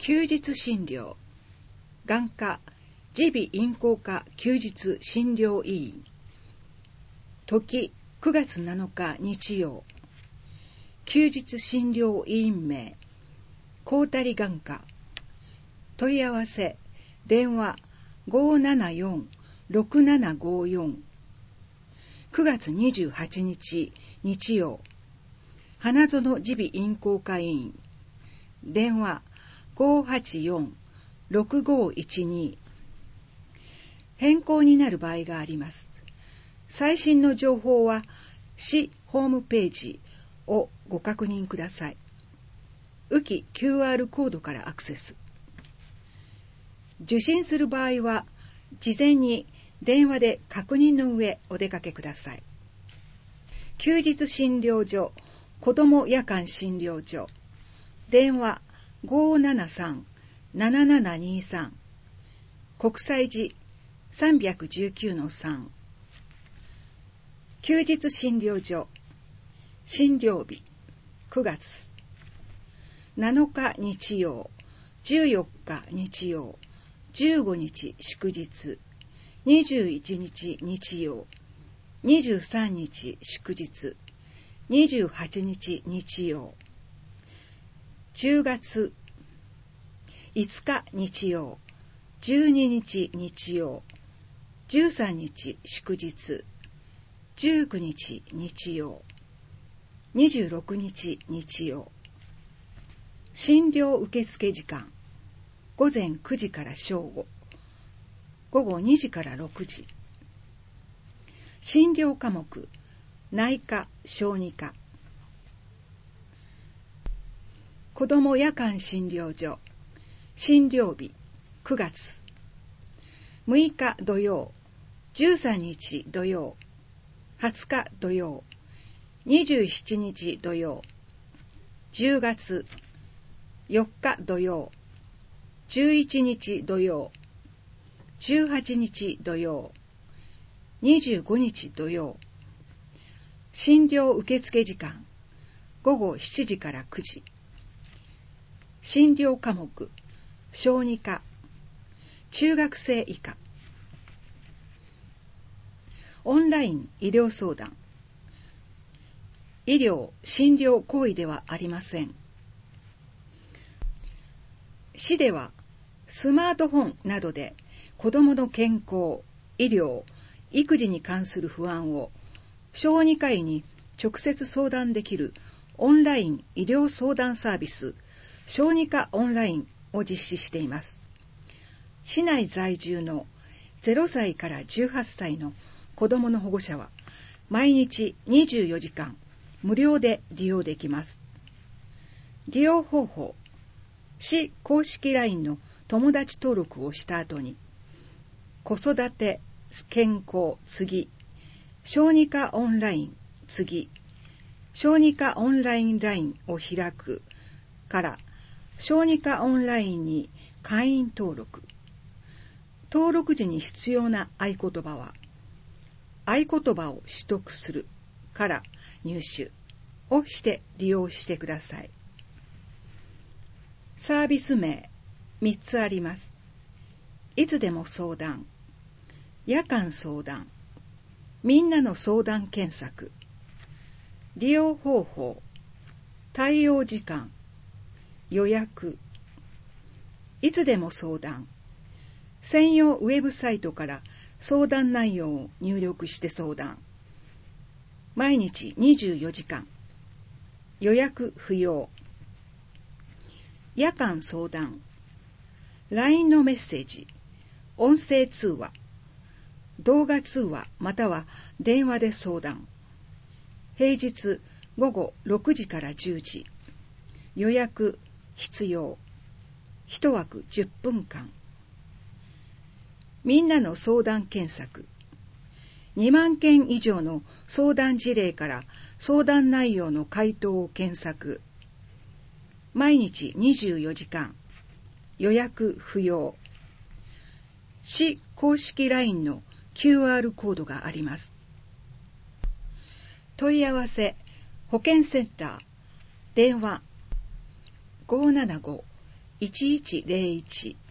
休日診療眼科耳鼻咽喉科休日診療医院時9月7日日曜休日診療医院名高谷眼科問い合わせ電話 574-6754 9月28日日曜花園耳鼻咽喉科医院電話 584-6512 変更になる場合があります。最新の情報は市ホームページをご確認ください。浮き QR コードからアクセス。受診する場合は事前に電話で確認の上お出かけください。休日診療所子ども夜間診療所電話 573-7723 国際時 319-3 休日診療所診療日9月7日日曜14日日曜15日祝日21日日曜23日祝日28日日曜10月5日日曜12日日曜13日祝日19日日曜26日日曜診療受付時間午前9時から正午午後2時から6時診療科目内科小児科子ども夜間診療所診療日9月6日土曜13日土曜20日土曜27日土曜10月4日土曜11日土曜18日土曜25日土曜診療受付時間午後7時から9時診療科目小児科中学生以下オンライン医療相談医療診療行為ではありません。市ではスマートフォンなどで子どもの健康、医療、育児に関する不安を小児科医に直接相談できるオンライン医療相談サービス小児科オンラインを実施しています。市内在住の0歳から18歳の子どもの保護者は毎日24時間無料で利用できます。利用方法、市公式 LINE の友達登録をした後に子育て、健康、次、小児科オンライン、次、小児科オンライン LINE を開くから小児科オンラインに会員登録。登録時に必要な合言葉は、合言葉を取得するから入手をして利用してください。サービス名3つあります。いつでも相談、夜間相談、みんなの相談検索、利用方法、対応時間、予約、いつでも相談、専用ウェブサイトから相談内容を入力して相談、毎日24時間、予約不要、夜間相談、LINE のメッセージ、音声通話、動画通話または電話で相談、平日午後6時から10時、予約必要、1枠10分間。みんなの相談検索。2万件以上の相談事例から相談内容の回答を検索。毎日24時間。予約不要。市公式 LINE の QR コードがあります。問い合わせ保健センター電話 1101